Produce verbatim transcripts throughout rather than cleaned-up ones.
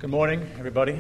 Good morning, everybody.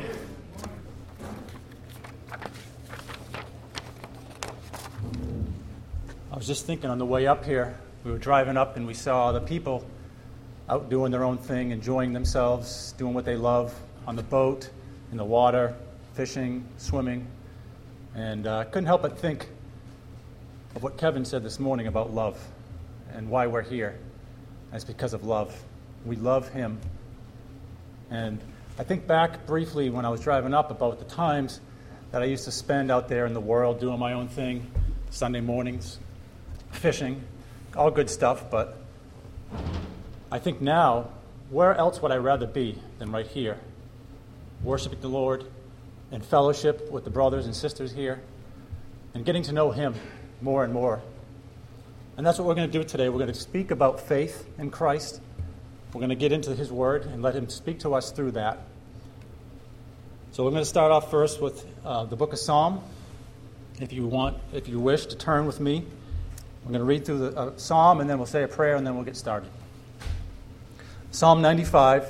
I was just thinking on the way up here, we were driving up and we saw the people out doing their own thing, enjoying themselves, doing what they love on the boat, in the water, fishing, swimming. And I uh, couldn't help but think of what Kevin said this morning about love and why we're here. And it's because of love. We love him. And I think back briefly when I was driving up about the times that I used to spend out there in the world doing my own thing, Sunday mornings, fishing, all good stuff, but I think now, where else would I rather be than right here, worshiping the Lord, in fellowship with the brothers and sisters here, and getting to know him more and more. And that's what we're going to do today. We're going to speak about faith in Christ. We're going to get into his word and let him speak to us through that. So we're going to start off first with uh, the book of Psalm. If you want, if you wish to turn with me, we're going to read through the uh, Psalm, and then we'll say a prayer, and then we'll get started. Psalm ninety-five.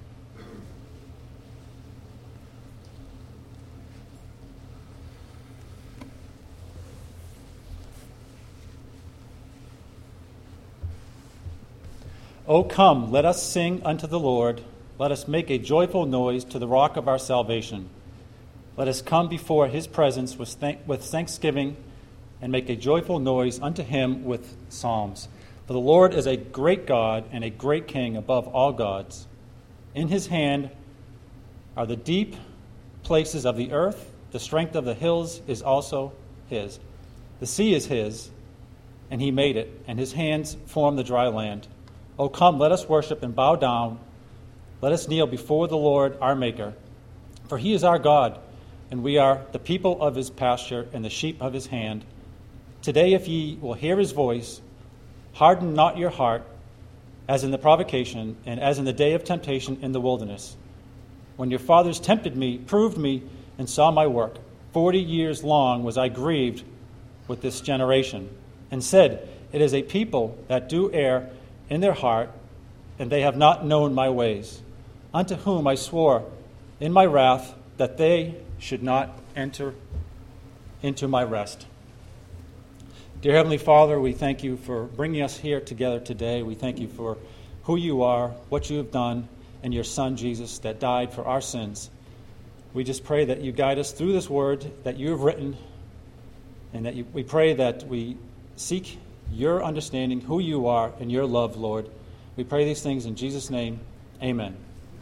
O come, let us sing unto the Lord. Let us make a joyful noise to the rock of our salvation. Let us come before his presence with, thank- with thanksgiving and make a joyful noise unto him with psalms. For the Lord is a great God and a great King above all gods. In his hand are the deep places of the earth. The strength of the hills is also his. The sea is his, and he made it, and his hands formed the dry land. O come, let us worship and bow down. Let us kneel before the Lord our Maker. For he is our God, and we are the people of his pasture and the sheep of his hand. Today, if ye will hear his voice, harden not your heart, as in the provocation, and as in the day of temptation in the wilderness. When your fathers tempted me, proved me, and saw my work, forty years long was I grieved with this generation, and said, it is a people that do err in their heart, and they have not known my ways, unto whom I swore in my wrath that they should not enter into my rest. Dear Heavenly Father, we thank you for bringing us here together today. We thank you for who you are, what you have done, and your Son, Jesus, that died for our sins. We just pray that you guide us through this word that you have written, and that you, we pray that we seek your understanding, who you are, and your love, Lord. We pray these things in Jesus' name. Amen.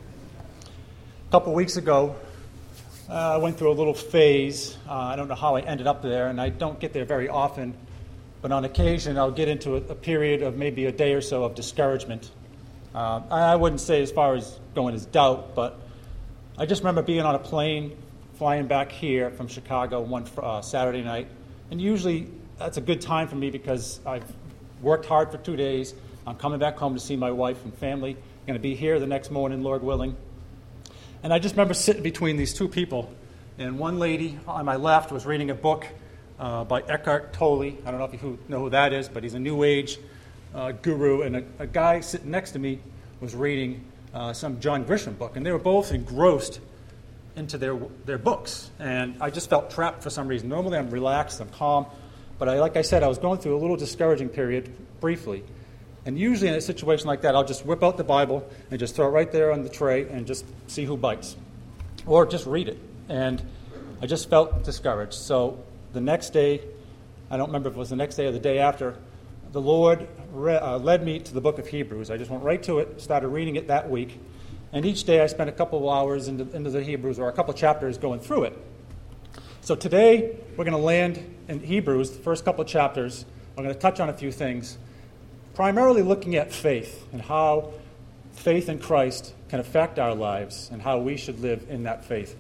A couple weeks ago, uh, I went through a little phase. Uh, I don't know how I ended up there, and I don't get there very often. But on occasion, I'll get into a, a period of maybe a day or so of discouragement. Uh, I wouldn't say as far as going as doubt, but I just remember being on a plane, flying back here from Chicago one uh, Saturday night. And usually that's a good time for me because I've worked hard for two days. I'm coming back home to see my wife and family. I'm going to be here the next morning, Lord willing. And I just remember sitting between these two people. And one lady on my left was reading a book uh, by Eckhart Tolle. I don't know if you know who that is, but he's a New Age uh, guru. And a, a guy sitting next to me was reading uh, some John Grisham book. And they were both engrossed into their their books. And I just felt trapped for some reason. Normally I'm relaxed, I'm calm. But I, like I said, I was going through a little discouraging period briefly. And usually in a situation like that, I'll just whip out the Bible and just throw it right there on the tray and just see who bites. Or just read it. And I just felt discouraged. So the next day, I don't remember if it was the next day or the day after, the Lord re- uh, led me to the book of Hebrews. I just went right to it, started reading it that week. And each day I spent a couple of hours into, into the Hebrews, or a couple of chapters going through it. So today, we're going to land in Hebrews, the first couple of chapters. I'm going to touch on a few things, primarily looking at faith and how faith in Christ can affect our lives and how we should live in that faith.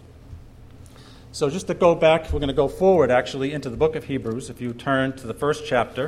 So just to go back, we're going to go forward, actually, into the book of Hebrews. If you turn to the first chapter.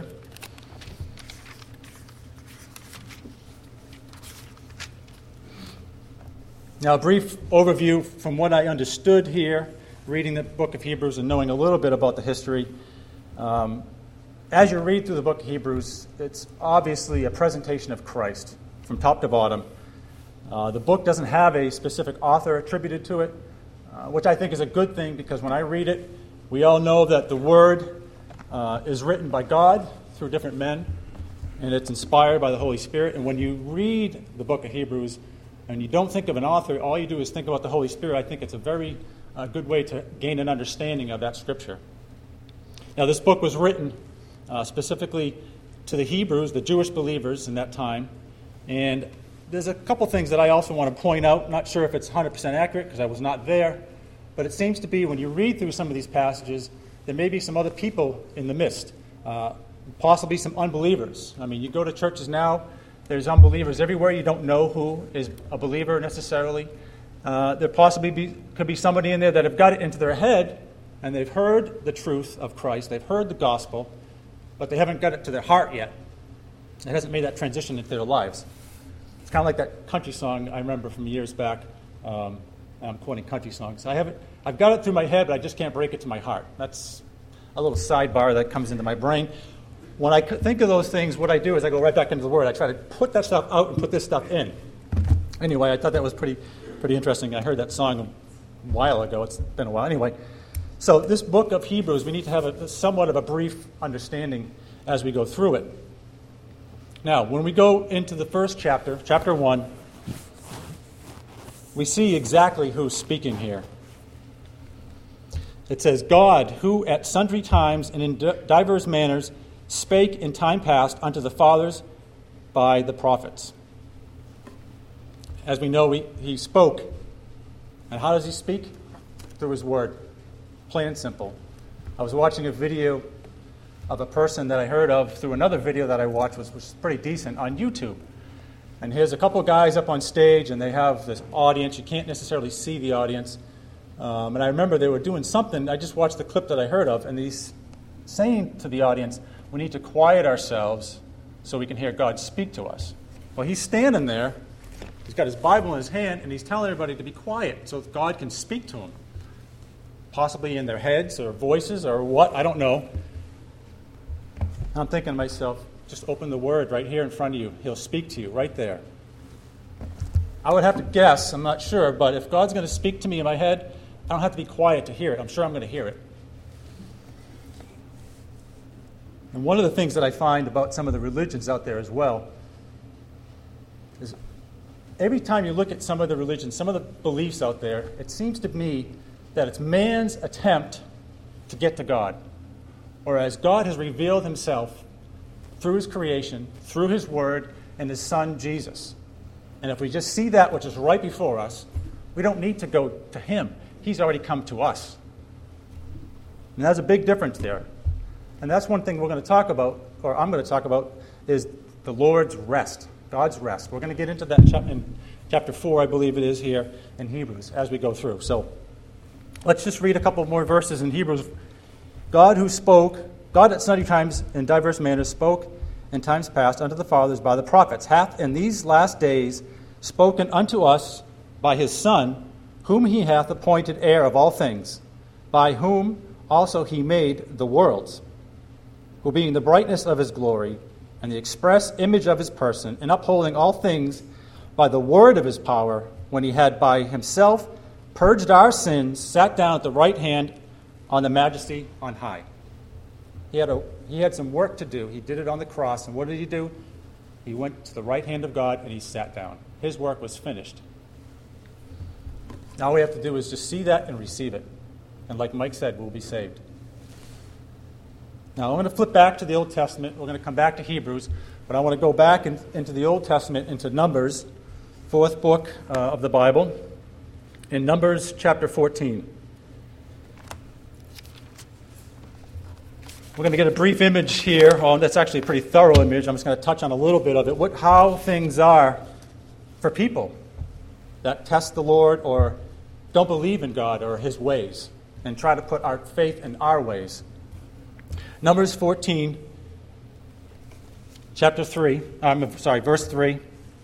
Now, a brief overview from what I understood here, reading the book of Hebrews and knowing a little bit about the history. Um, as you read through the book of Hebrews, it's obviously a presentation of Christ from top to bottom. Uh, the book doesn't have a specific author attributed to it, uh, which I think is a good thing, because when I read it, we all know that the Word uh, is written by God through different men, and it's inspired by the Holy Spirit. And when you read the book of Hebrews and you don't think of an author, all you do is think about the Holy Spirit, I think it's a very uh, good way to gain an understanding of that Scripture. Now, this book was written uh, specifically to the Hebrews, the Jewish believers in that time, and there's a couple things that I also want to point out. Not sure if it's one hundred percent accurate because I was not there, but it seems to be when you read through some of these passages, there may be some other people in the midst, uh, possibly some unbelievers. I mean, you go to churches now, there's unbelievers everywhere. You don't know who is a believer necessarily. Uh, there possibly be, could be somebody in there that have got it into their head, and they've heard the truth of Christ, they've heard the gospel, but they haven't got it to their heart yet. It hasn't made that transition into their lives. It's kind of like that country song I remember from years back. Um, I'm quoting country songs. I haven't, I've got it through my head, but I just can't break it to my heart. That's a little sidebar that comes into my brain. When I think of those things, what I do is I go right back into the Word. I try to put that stuff out and put this stuff in. Anyway, I thought that was pretty, pretty interesting. I heard that song a while ago. It's been a while. Anyway, so this book of Hebrews, we need to have a, somewhat of a brief understanding as we go through it. Now, when we go into the first chapter, chapter one, we see exactly who's speaking here. It says, God, who at sundry times and in divers manners spake in time past unto the fathers by the prophets. As we know, he, he spoke. And how does he speak? Through his word. Plain and simple. I was watching a video of a person that I heard of through another video that I watched, which was pretty decent, on YouTube. And here's a couple of guys up on stage, and they have this audience. You can't necessarily see the audience. Um, and I remember they were doing something. I just watched the clip that I heard of, and he's saying to the audience, we need to quiet ourselves so we can hear God speak to us. Well, he's standing there. He's got his Bible in his hand, and he's telling everybody to be quiet so God can speak to them. Possibly in their heads or voices or what, I don't know. I'm thinking to myself, just open the Word right here in front of you. He'll speak to you right there. I would have to guess, I'm not sure, but if God's going to speak to me in my head, I don't have to be quiet to hear it. I'm sure I'm going to hear it. And one of the things that I find about some of the religions out there as well is every time you look at some of the religions, some of the beliefs out there, it seems to me that it's man's attempt to get to God. Whereas God has revealed himself through his creation, through his word, and his Son, Jesus. And if we just see that which is right before us, we don't need to go to him. He's already come to us. And there's a big difference there. And that's one thing we're going to talk about, or I'm going to talk about, is the Lord's rest, God's rest. We're going to get into that in chapter four, I believe it is here, in Hebrews, as we go through. So let's just read a couple more verses in Hebrews. God who spoke, God at sundry times in diverse manners spoke in times past unto the fathers by the prophets, hath in these last days spoken unto us by his Son, whom he hath appointed heir of all things, by whom also he made the worlds, who being the brightness of his glory, and the express image of his person, and upholding all things by the word of his power, when he had by himself purged our sins, sat down at the right hand on the majesty on high. He had, a, he had some work to do. He did it on the cross. And what did he do? He went to the right hand of God and he sat down. His work was finished. Now all we have to do is just see that and receive it. And like Mike said, we'll be saved. Now I'm going to flip back to the Old Testament. We're going to come back to Hebrews. But I want to go back in, into the Old Testament, into Numbers, fourth book uh, of the Bible, in Numbers chapter fourteen. We're going to get a brief image here. Oh, that's actually a pretty thorough image. I'm just going to touch on a little bit of it. What, how things are for people that test the Lord or don't believe in God or his ways and try to put our faith in our ways. Numbers fourteen, chapter three. I'm sorry, verse three.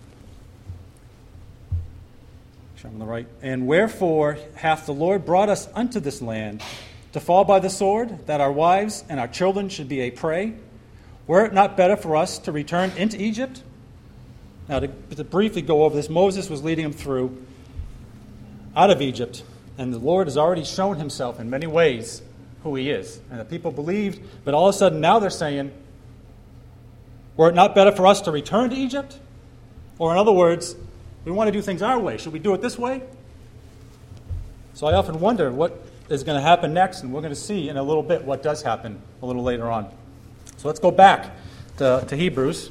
Show on the right. And wherefore hath the Lord brought us unto this land, to fall by the sword, that our wives and our children should be a prey? Were it not better for us to return into Egypt? Now, to, to briefly go over this, Moses was leading them through out of Egypt, and the Lord has already shown himself in many ways who he is. And the people believed, but all of a sudden now they're saying, were it not better for us to return to Egypt? Or in other words, we want to do things our way. Should we do it this way? So I often wonder what is going to happen next, and we're going to see in a little bit what does happen a little later on. So let's go back to, to Hebrews.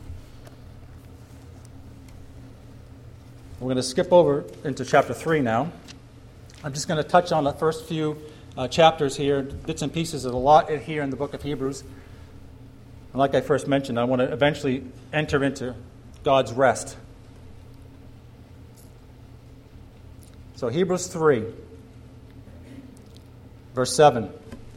We're going to skip over into chapter three now. I'm just going to touch on the first few uh, chapters here, bits and pieces. There's a lot here in the book of Hebrews. And like I first mentioned, I want to eventually enter into God's rest. So Hebrews three, verse seven.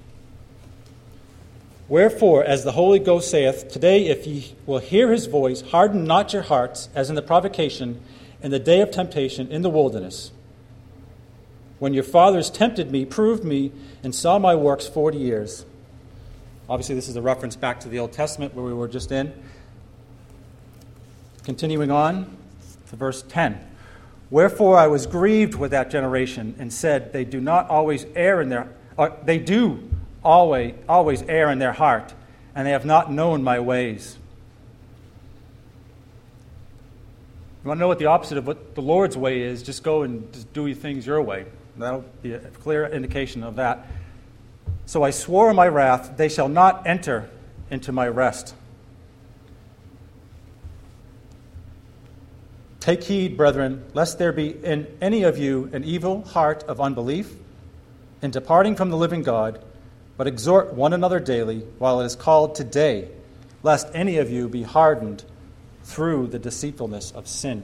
Wherefore, as the Holy Ghost saith, today if ye will hear his voice, harden not your hearts, as in the provocation, in the day of temptation in the wilderness, when your fathers tempted me, proved me, and saw my works forty years. Obviously, this is a reference back to the Old Testament where we were just in. Continuing on to verse ten. Wherefore I was grieved with that generation, and said, they do not always err in their or they do always always err in their heart, and they have not known my ways. You want to know what the opposite of what the Lord's way is? Just go and just do things your way. That'll be a clear indication of that. So I swore in my wrath, they shall not enter into my rest. Take heed, brethren, lest there be in any of you an evil heart of unbelief in departing from the living God, but exhort one another daily while it is called today, lest any of you be hardened through the deceitfulness of sin.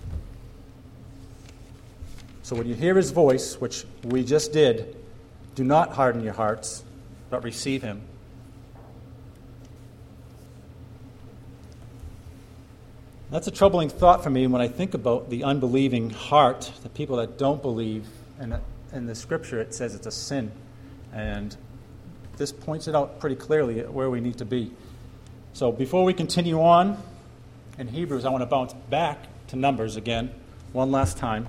So when you hear his voice, which we just did, do not harden your hearts, but receive him. That's a troubling thought for me when I think about the unbelieving heart, the people that don't believe. And in the scripture it says it's a sin. And this points it out pretty clearly where we need to be. So before we continue on in Hebrews, I want to bounce back to Numbers again, one last time.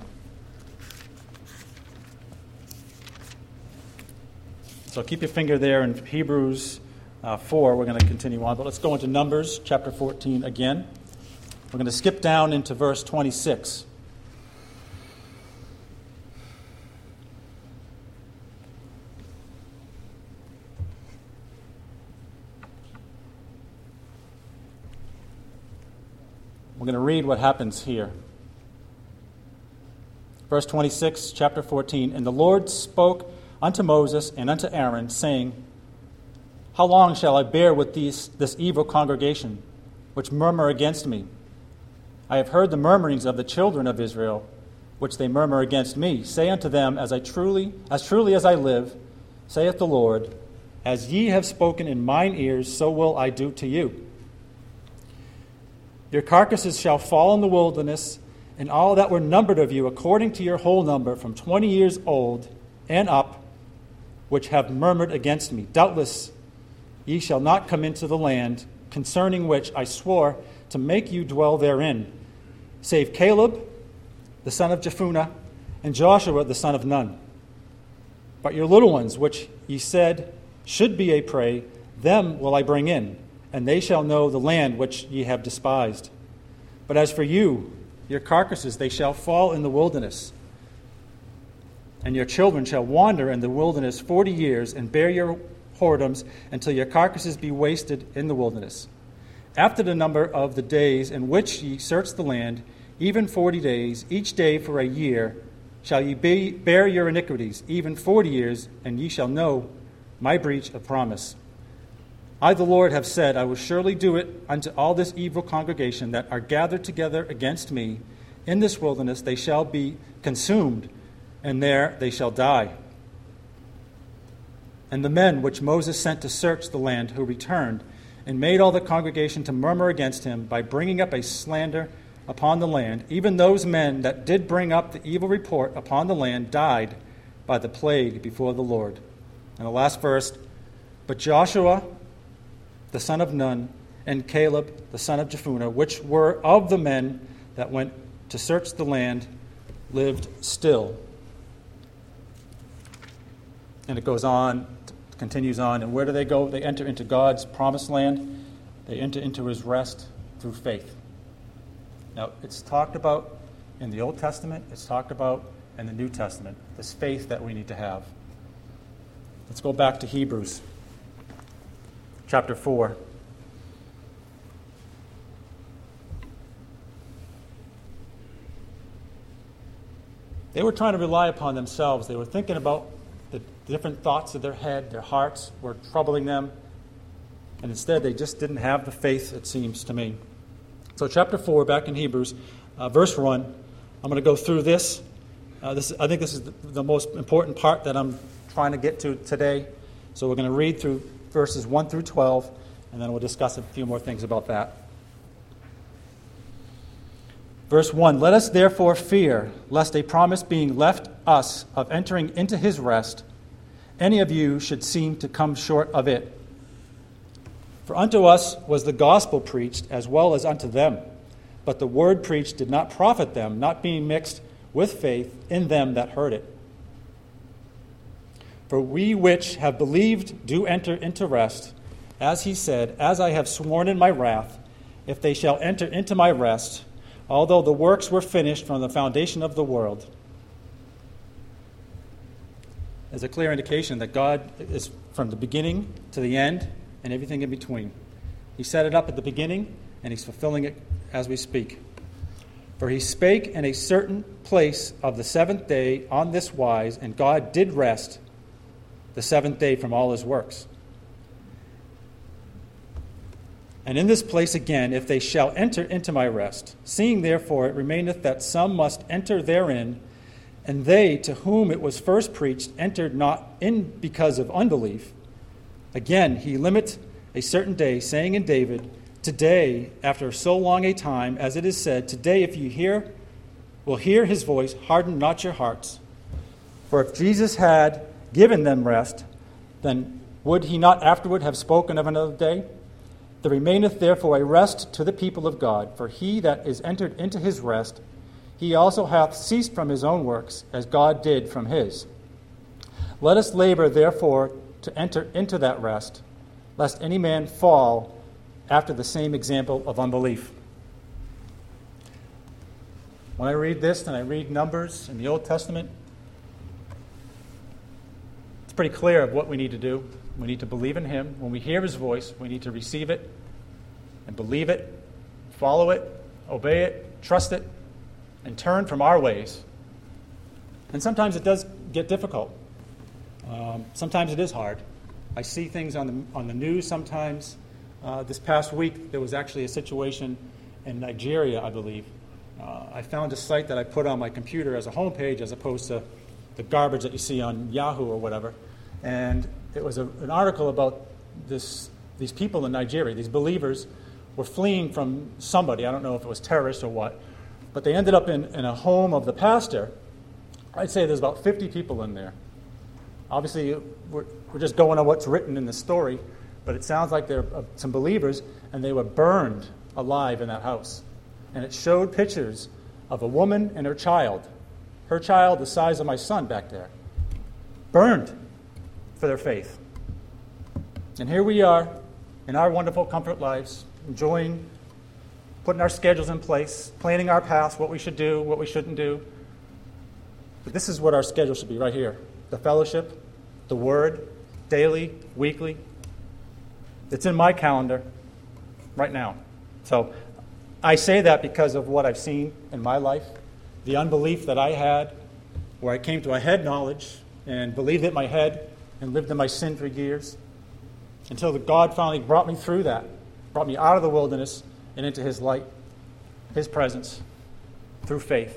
So keep your finger there in Hebrews uh, four. We're going to continue on. But let's go into Numbers chapter fourteen again. We're going to skip down into verse twenty-six. We're going to read what happens here. Verse twenty-six, chapter fourteen. And the Lord spoke unto Moses and unto Aaron, saying, how long shall I bear with these, this evil congregation, which murmur against me? I have heard the murmurings of the children of Israel, which they murmur against me. Say unto them, as I truly, as truly as I live, saith the Lord, as ye have spoken in mine ears, so will I do to you. Your carcasses shall fall in the wilderness, and all that were numbered of you, according to your whole number, from twenty years old and up, which have murmured against me. Doubtless ye shall not come into the land, concerning which I swore to make you dwell therein, save Caleb, the son of Jephunneh, and Joshua, the son of Nun. But your little ones, which ye said should be a prey, them will I bring in, and they shall know the land which ye have despised. But as for you, your carcasses, they shall fall in the wilderness, and your children shall wander in the wilderness forty years, and bear your whoredoms until your carcasses be wasted in the wilderness. After the number of the days in which ye search the land, even forty days, each day for a year, shall ye be, bear your iniquities, even forty years, and ye shall know my breach of promise. I, the Lord, have said, I will surely do it unto all this evil congregation that are gathered together against me. In this wilderness they shall be consumed, and there they shall die. And the men which Moses sent to search the land, who returned, and made all the congregation to murmur against him by bringing up a slander upon the land, even those men that did bring up the evil report upon the land died by the plague before the Lord. And the last verse, but Joshua, the son of Nun, and Caleb, the son of Jephunneh, which were of the men that went to search the land, lived still. And it goes on, continues on. And where do they go? They enter into God's promised land. They enter into his rest through faith. Now, it's talked about in the Old Testament. It's talked about in the New Testament, this faith that we need to have. Let's go back to Hebrews chapter four. They were trying to rely upon themselves. They were thinking about the different thoughts of their head. Their hearts were troubling them. And instead, they just didn't have the faith, it seems to me. So chapter four, back in Hebrews, uh, verse one, I'm going to go through this. Uh, this. I think this is the, the most important part that I'm trying to get to today. So we're going to read through verses one through twelve, and then we'll discuss a few more things about that. Verse one, let us therefore fear, lest a promise being left us of entering into his rest, any of you should seem to come short of it. For unto us was the gospel preached as well as unto them, but the word preached did not profit them, not being mixed with faith in them that heard it. For we which have believed do enter into rest, as he said, as I have sworn in my wrath, if they shall enter into my rest, although the works were finished from the foundation of the world. There's a clear indication that God is from the beginning to the end and everything in between. He set it up at the beginning, and he's fulfilling it as we speak. For he spake in a certain place of the seventh day on this wise, and God did rest the seventh day from all his works. And in this place again, if they shall enter into my rest, seeing therefore it remaineth that some must enter therein, and they to whom it was first preached entered not in because of unbelief. Again, he limits a certain day, saying in David, today, after so long a time, as it is said, today if you hear, will hear his voice, harden not your hearts. For if Jesus had given them rest, then would he not afterward have spoken of another day? There remaineth therefore a rest to the people of God, for he that is entered into his rest, he also hath ceased from his own works, as God did from his. Let us labor therefore to enter into that rest, lest any man fall after the same example of unbelief. When I read this and I read Numbers in the Old Testament, it's pretty clear of what we need to do. We need to believe in him. When we hear his voice, we need to receive it and believe it, follow it, obey it, trust it, and turn from our ways. And sometimes it does get difficult. Um, sometimes it is hard. I see things on the on the news sometimes. Uh, this past week, there was actually a situation in Nigeria, I believe. Uh, I found a site that I put on my computer as a homepage as opposed to the garbage that you see on Yahoo or whatever. And it was a, an article about this these people in Nigeria, these believers, were fleeing from somebody. I don't know if it was terrorists or what. But they ended up in, in a home of the pastor. I'd say there's about fifty people in there. Obviously, we're, we're just going on what's written in the story, but it sounds like they're uh, some believers, and they were burned alive in that house. And it showed pictures of a woman and her child. Her child the size of my son back there. Burned for their faith. And here we are in our wonderful comfort lives, enjoying, putting our schedules in place, planning our paths, what we should do, what we shouldn't do. But this is what our schedule should be right here. The fellowship, the word, daily, weekly. It's in my calendar right now. So I say that because of what I've seen in my life, the unbelief that I had, where I came to a head knowledge and believed it in my head and lived in my sin for years, until God finally brought me through that, brought me out of the wilderness and into his light, his presence, through faith.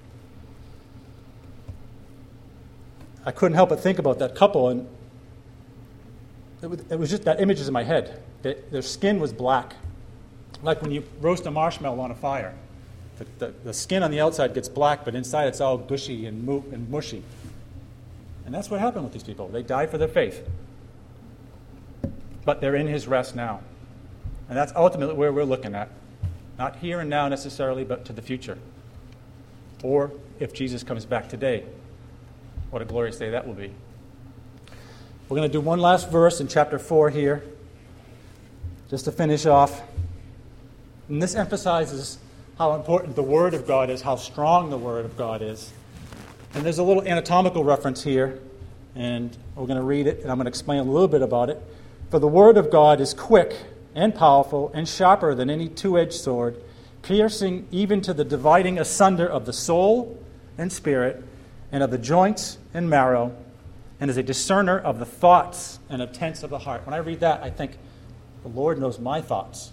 I couldn't help but think about that couple, and it was, it was just that image is in my head. They, their skin was black, like when you roast a marshmallow on a fire. The, the, the skin on the outside gets black, but inside it's all gushy and, mo- and mushy. And that's what happened with these people. They died for their faith. But they're in his rest now. And that's ultimately where we're looking at. Not here and now necessarily, but to the future. Or if Jesus comes back today, what a glorious day that will be. We're going to do one last verse in chapter four here, just to finish off. And this emphasizes how important the Word of God is, how strong the Word of God is. And there's a little anatomical reference here, and we're going to read it, and I'm going to explain a little bit about it. For the Word of God is quick and powerful and sharper than any two-edged sword, piercing even to the dividing asunder of the soul and spirit, and of the joints and marrow, and is a discerner of the thoughts and intents of the heart. When I read that, I think, the Lord knows my thoughts.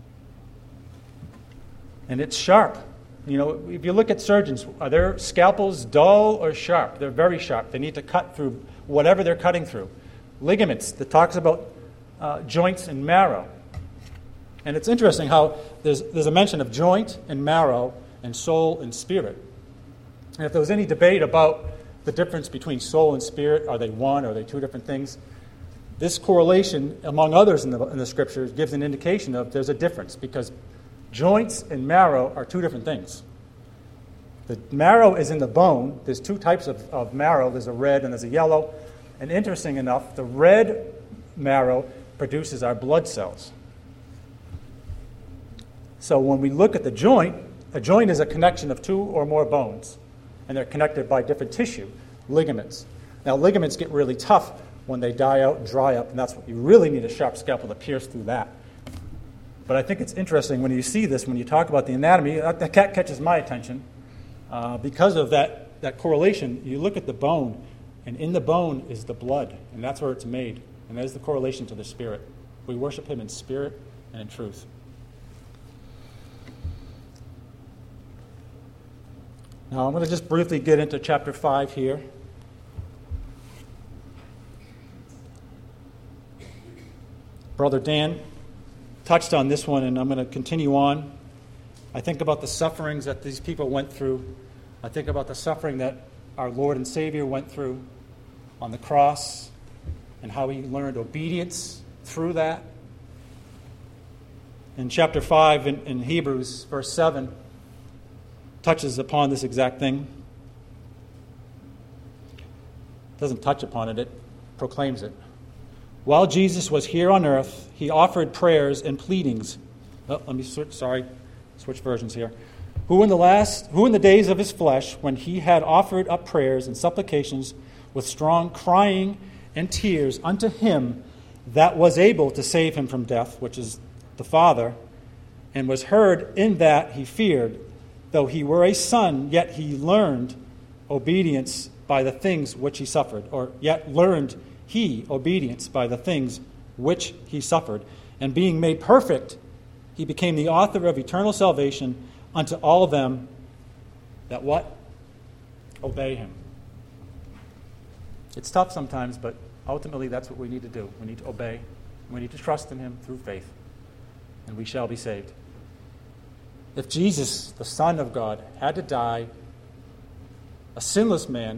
And it's sharp. You know, if you look at surgeons, are their scalpels dull or sharp? They're very sharp. They need to cut through whatever they're cutting through. Ligaments, that talks about uh, joints and marrow. And it's interesting how there's, there's a mention of joint and marrow and soul and spirit. And if there was any debate about the difference between soul and spirit, are they one, are they two different things? This correlation, among others in the, in the Scriptures, gives an indication of there's a difference, because joints and marrow are two different things. The marrow is in the bone. There's two types of, of marrow. There's a red and there's a yellow. And interesting enough, the red marrow produces our blood cells. So when we look at the joint, a joint is a connection of two or more bones, and they're connected by different tissue, ligaments. Now, ligaments get really tough when they die out and dry up, and that's what you really need a sharp scalpel to pierce through that. But I think it's interesting when you see this, when you talk about the anatomy, that, that catches my attention. Uh, because of that, that correlation, you look at the bone, and in the bone is the blood, and that's where it's made. And there's the correlation to the spirit. We worship him in spirit and in truth. Now, I'm going to just briefly get into chapter five here. Brother Dan touched on this one, and I'm going to continue on. I think about the sufferings that these people went through. I think about the suffering that our Lord and Savior went through on the cross and how he learned obedience through that. In chapter five in, in Hebrews, verse seven, touches upon this exact thing. It doesn't touch upon it, it proclaims it. While Jesus was here on earth, he offered prayers and pleadings. Oh, let me switch, sorry, switch versions here. Who in the last, who in the days of his flesh, when he had offered up prayers and supplications with strong crying and tears unto him that was able to save him from death, which is the Father, and was heard in that he feared, though he were a son, yet he learned obedience by the things which he suffered, or yet learned he obedience by the things which he suffered. And being made perfect, he became the author of eternal salvation unto all them that what? Obey him. It's tough sometimes, but ultimately that's what we need to do. We need to obey. We need to trust in him through faith, and we shall be saved. If Jesus, the Son of God, had to die, a sinless man,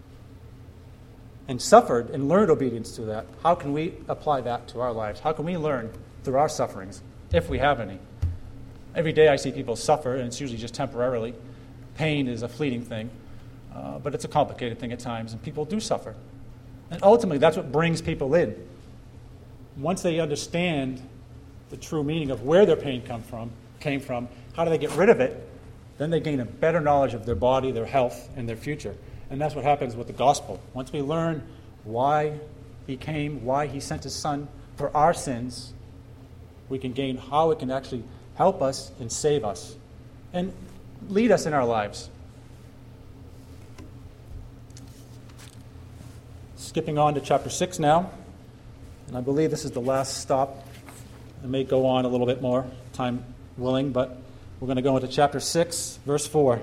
and suffered and learned obedience to that, how can we apply that to our lives? How can we learn through our sufferings, if we have any? Every day I see people suffer, and it's usually just temporarily. Pain is a fleeting thing, uh, but it's a complicated thing at times, and people do suffer. And ultimately, that's what brings people in. Once they understand the true meaning of where their pain come from, came from, how do they get rid of it, then they gain a better knowledge of their body, their health, and their future. And that's what happens with the gospel. Once we learn why he came, why he sent his son for our sins, we can gain how it can actually help us and save us and lead us in our lives. Skipping on to chapter six now, and I believe this is the last stop. I may go on a little bit more, time willing, but we're going to go into chapter six, verse four.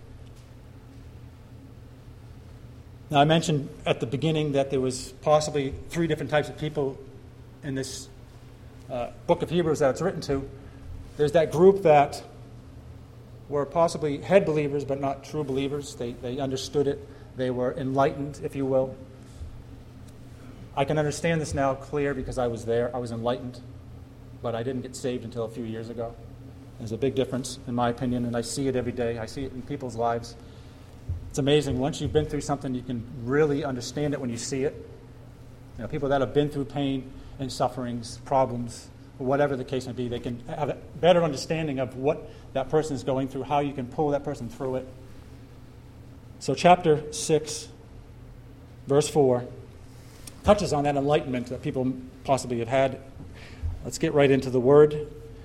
Now, I mentioned at the beginning that there was possibly three different types of people in this uh, book of Hebrews that it's written to. There's that group that were possibly head believers but not true believers. They, they understood it. They were enlightened, if you will. I can understand this now clear because I was there. I was enlightened. but I didn't get saved until a few years ago. There's a big difference, in my opinion, and I see it every day. I see it in people's lives. It's amazing. Once you've been through something, you can really understand it when you see it. You know, people that have been through pain and sufferings, problems, whatever the case may be, they can have a better understanding of what that person is going through, how you can pull that person through it. So chapter six, verse four, touches on that enlightenment that people possibly have had. Let's get right into the word.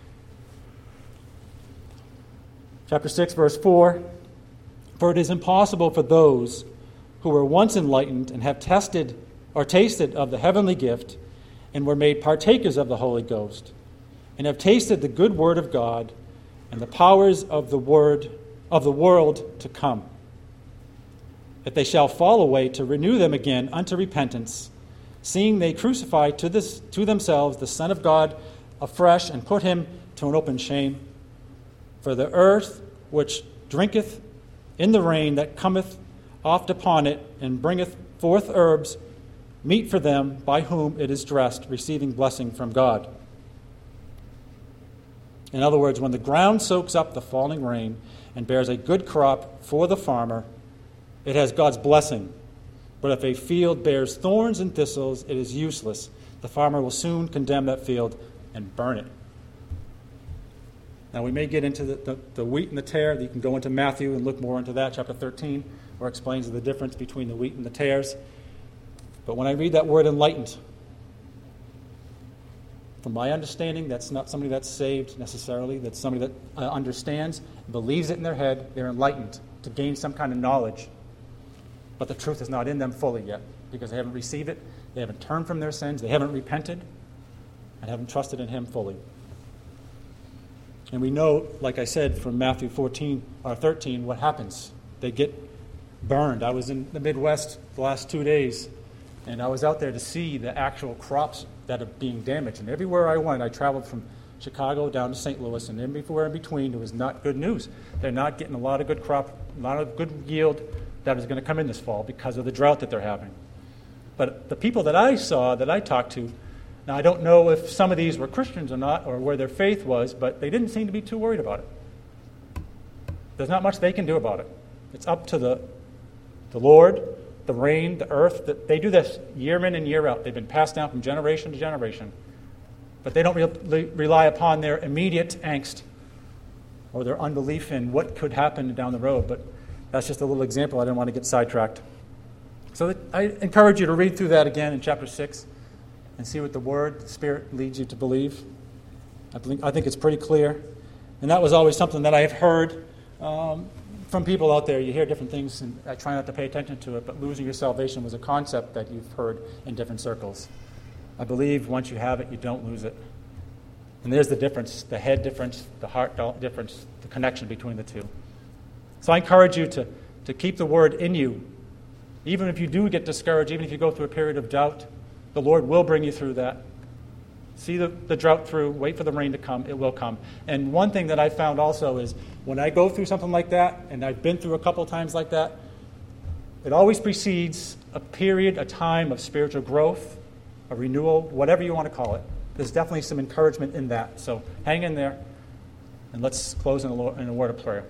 Chapter six, verse four, for it is impossible for those who were once enlightened and have tested or tasted of the heavenly gift and were made partakers of the Holy Ghost and have tasted the good word of God and the powers of the word of the world to come, that they shall fall away to renew them again unto repentance, seeing they crucify to this to themselves the Son of God afresh and put him to an open shame. For the earth which drinketh in the rain that cometh oft upon it, and bringeth forth herbs, meet for them by whom it is dressed, receiving blessing from God. In other words, when the ground soaks up the falling rain and bears a good crop for the farmer, it has God's blessing. But if a field bears thorns and thistles, it is useless. The farmer will soon condemn that field and burn it. Now, we may get into the, the, the wheat and the tare. You can go into Matthew and look more into that, chapter thirteen, where it explains the difference between the wheat and the tares. But when I read that word enlightened, from my understanding, that's not somebody that's saved necessarily. That's somebody that uh, understands, believes it in their head. They're enlightened to gain some kind of knowledge. But the truth is not in them fully yet because they haven't received it. They haven't turned from their sins. They haven't repented and haven't trusted in him fully. And we know, like I said, from Matthew fourteen or thirteen, what happens. They get burned. I was in the Midwest the last two days, and I was out there to see the actual crops that are being damaged. And everywhere I went, I traveled from Chicago down to Saint Louis, and everywhere in between, it was not good news. They're not getting a lot of good crop, a lot of good yield that is going to come in this fall because of the drought that they're having. But the people that I saw, that I talked to, now I don't know if some of these were Christians or not, or where their faith was, but they didn't seem to be too worried about it. There's not much they can do about it. It's up to the, the Lord, the rain, the earth. That they do this year in and year out. They've been passed down from generation to generation. But they don't re- rely upon their immediate angst or their unbelief in what could happen down the road. But that's just a little example. I didn't want to get sidetracked. So I encourage you to read through that again in chapter six and see what the Word, the Spirit leads you to believe. I, believe, I think it's pretty clear. And that was always something that I have heard um, from people out there. You hear different things, and I try not to pay attention to it, but losing your salvation was a concept that you've heard in different circles. I believe once you have it, you don't lose it. And there's the difference, the head difference, the heart difference, the connection between the two. So I encourage you to, to keep the Word in you. Even if you do get discouraged, even if you go through a period of doubt, the Lord will bring you through that. See the, the drought through, wait for the rain to come, it will come. And one thing that I found also is when I go through something like that, and I've been through a couple times like that, it always precedes a period, a time of spiritual growth, a renewal, whatever you want to call it. There's definitely some encouragement in that. So hang in there, and let's close in a, in a word of prayer.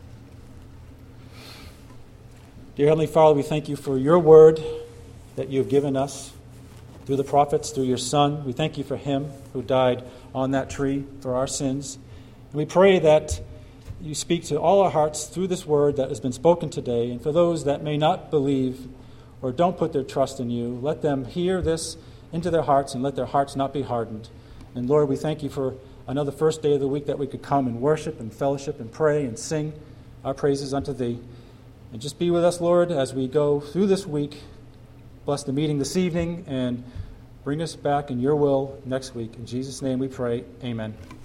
Dear Heavenly Father, we thank you for your word that you have given us through the prophets, through your Son. We thank you for him who died on that tree for our sins. And we pray that you speak to all our hearts through this word that has been spoken today. And for those that may not believe or don't put their trust in you, let them hear this into their hearts and let their hearts not be hardened. And Lord, we thank you for another first day of the week that we could come and worship and fellowship and pray and sing our praises unto thee. And just be with us, Lord, as we go through this week. Bless the meeting this evening and bring us back in your will next week. In Jesus' name we pray. Amen.